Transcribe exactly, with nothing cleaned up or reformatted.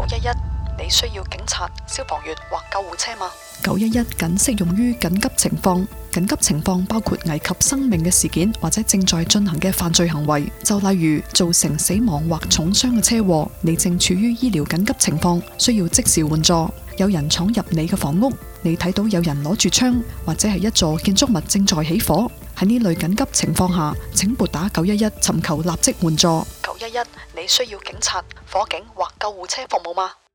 一一，你需要警察、消防員或救護車嗎？ 九一一僅適用於緊急情況，緊急情況包括危及生命嘅事件或者正在進行嘅犯罪行為，就例如造成死亡或重傷嘅車禍，你正處於醫療緊急情況，需要即時援助。有人闖入你嘅房屋，你睇到有人攞住槍，或者係一座建築物正在起火。喺呢類緊急情況下，請撥打九一一尋求立即援助。 九一一，你需要警察、火警或救護車服務嗎？